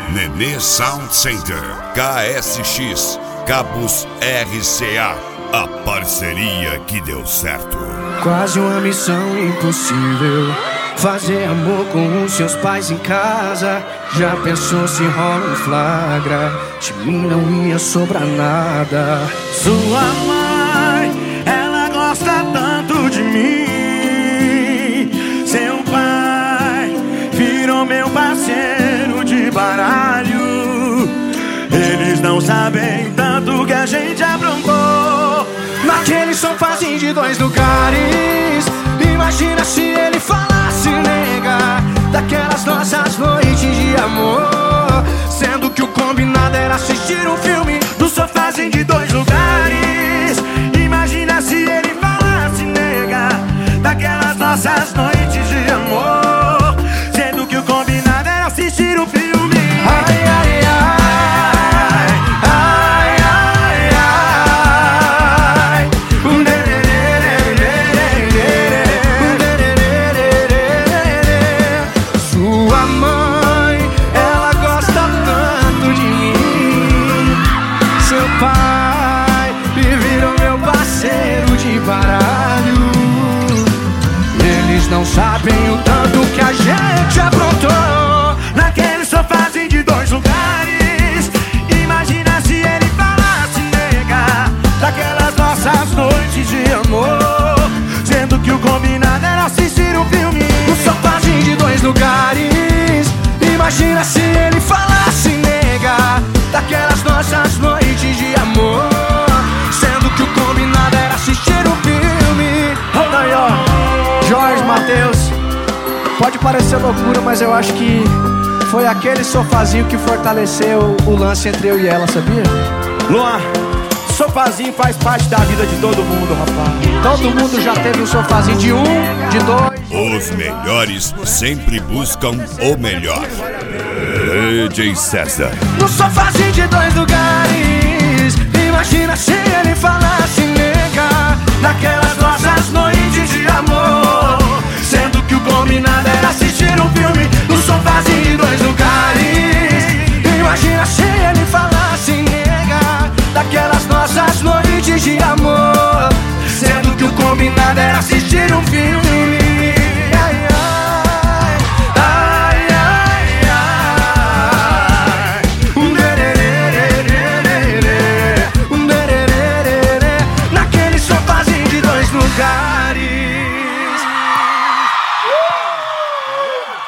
Nenê Sound Center, KSX, Cabos RCA, a parceria que deu certo. Quase uma missão impossível, fazer amor com os seus pais em casa. Já pensou se rola um flagra? De mim não ia sobrar nada. Sua mãe, ela gosta tanto de mim. Seu pai virou meu parceiro de baralho. Eles não sabem tanto que a gente aprontou naquele sofazinho de 2 lugares. Imagina se ele falasse, nega, daquelas nossas noites de amor, sendo que o combinado era assistir um filme no sofazinho de 2 lugares. Imagina se ele falasse, nega, daquelas nossas noites de amor, sendo que o combinado era assistir um filme. Ai, ai, ai. Pai e virou meu parceiro de baralho. Eles não sabem o tanto que a gente aprontou naquele sofazinho de 2 lugares. Imagina se ele falasse, nega, daquelas nossas noites de amor, sendo que o combinado era assistir um filme no sofazinho de 2 lugares. Imagina se ele falasse, nega, daquelas nossas noites de amor, sendo que o combinado era assistir um filme. Olha aí, ó, Jorge, Matheus. Pode parecer loucura, mas eu acho que foi aquele sofazinho que fortaleceu o lance entre eu e ela, sabia? Luan, sofazinho faz parte da vida de todo mundo, rapaz. Todo mundo já teve um sofazinho de 1, de 2. Os melhores sempre buscam o melhor. DJ César. No sofazinho de 2 lugares. Imagina se ele falasse, nega, daquelas nossas noites de amor, sendo que o combinado é